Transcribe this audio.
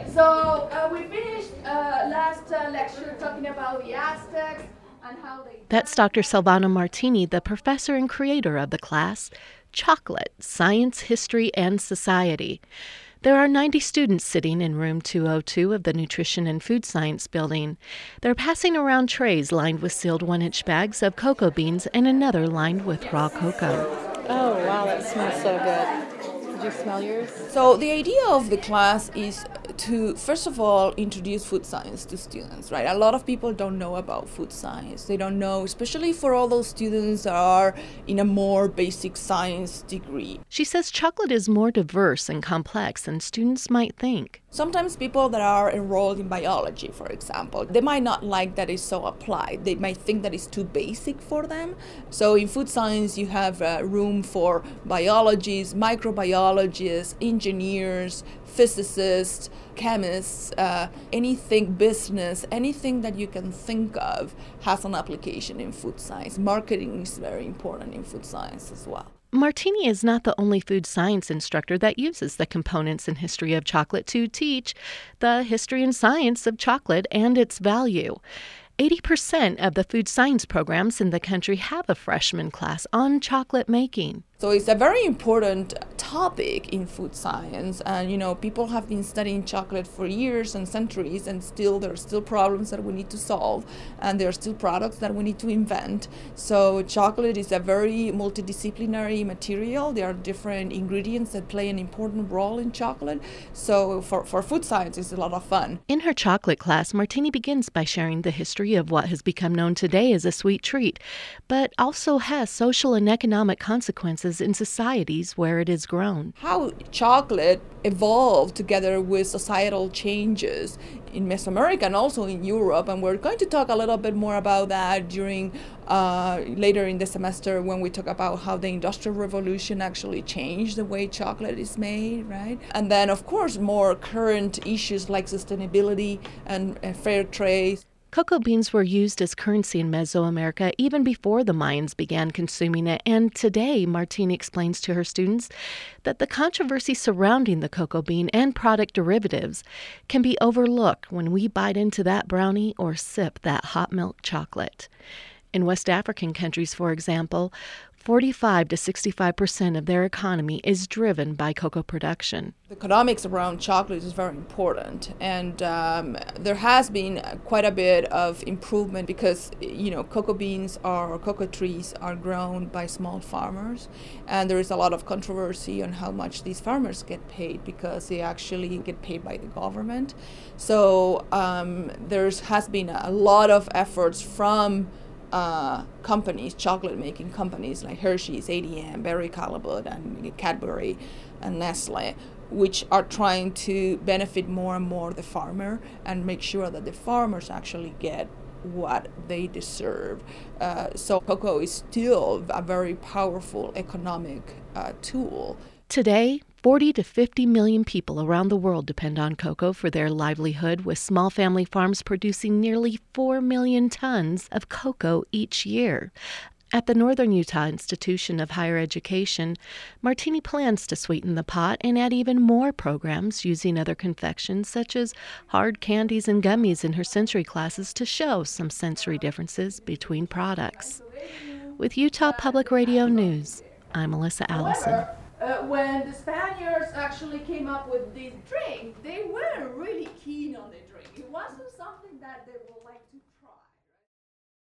So we finished last lecture talking about the Aztecs and how they... That's Dr. Silvana Martini, the professor and creator of the class, Chocolate, Science, History, and Society. There are 90 students sitting in room 202 of the Nutrition and Food Science building. They're passing around trays lined with sealed 1-inch bags of cocoa beans and another lined with raw cocoa. Oh, wow, that smells so good. Did you smell yours? So the idea of the class is to, first of all, introduce food science to students, right? A lot of people don't know about food science. They don't know, especially for all those students that are in a more basic science degree. She says chocolate is more diverse and complex than students might think. Sometimes people that are enrolled in biology, for example, they might not like that it's so applied. They might think that it's too basic for them. So in food science, you have room for biologists, microbiologists, engineers, physicists, chemists, anything business, anything that you can think of has an application in food science. Marketing is very important in food science as well. Martini is not the only food science instructor that uses the components and history of chocolate to teach the history and science of chocolate and its value. 80% of the food science programs in the country have a freshman class on chocolate making. So it's a very important topic in food science, and people have been studying chocolate for years and centuries, and there are still problems that we need to solve, and there are still products that we need to invent. So chocolate is a very multidisciplinary material. There are different ingredients that play an important role in chocolate. So for food science, it's a lot of fun. In her chocolate class, Martini begins by sharing the history of what has become known today as a sweet treat, but also has social and economic consequences in societies where it is grown. How chocolate evolved together with societal changes in Mesoamerica and also in Europe, and we're going to talk a little bit more about that during later in the semester when we talk about how the Industrial Revolution actually changed the way chocolate is made, right? And then, of course, more current issues like sustainability and fair trade. Cocoa beans were used as currency in Mesoamerica even before the Mayans began consuming it, and today, Martini explains to her students that the controversy surrounding the cocoa bean and product derivatives can be overlooked when we bite into that brownie or sip that hot milk chocolate. In West African countries, for example, 45 to 65% of their economy is driven by cocoa production. The economics around chocolate is very important, and there has been quite a bit of improvement because cocoa beans or cocoa trees are grown by small farmers, and there is a lot of controversy on how much these farmers get paid because they actually get paid by the government. So there has been a lot of efforts from companies, chocolate-making companies like Hershey's, ADM, Berry Callebaut, and Cadbury, and Nestle, which are trying to benefit more and more the farmer and make sure that the farmers actually get what they deserve. So cocoa is still a very powerful economic tool. Today, 40 to 50 million people around the world depend on cocoa for their livelihood, with small family farms producing nearly 4 million tons of cocoa each year. At the Northern Utah Institution of Higher Education, Martini plans to sweeten the pot and add even more programs using other confections such as hard candies and gummies in her sensory classes to show some sensory differences between products. With Utah Public Radio News, I'm Melissa Allison. When the Spaniards actually came up with this drink, they weren't really keen on the drink. It wasn't something that they